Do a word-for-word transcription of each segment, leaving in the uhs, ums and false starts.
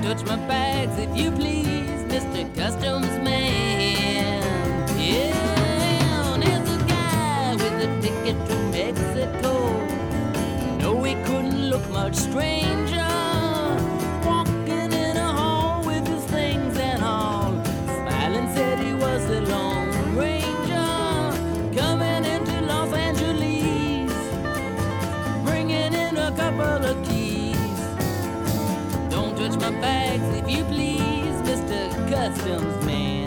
touch my bags if you please, Mister Customs Man. Yeah, there's a guy with a ticket to Mexico. No, he couldn't look much stranger, walking in a hall with his things and all, smiling said he was the Lone Ranger, coming into Los Angeles, bringing in a couple of keys. Don't touch my bags if you please, Mister Customs Man.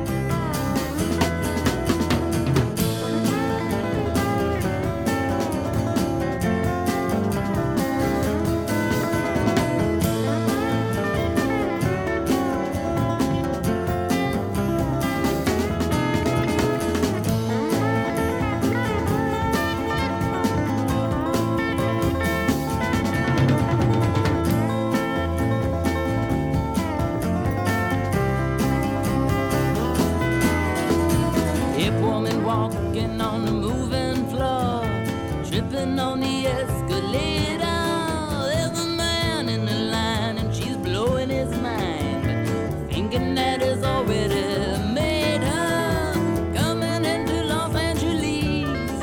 Walking on the moving floor, tripping on the escalator. There's a man in the line and she's blowing his mind, thinking that he's already made her, coming into Los Angeles,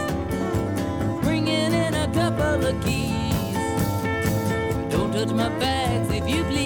bringing in a couple of keys. Don't touch my bags if you please,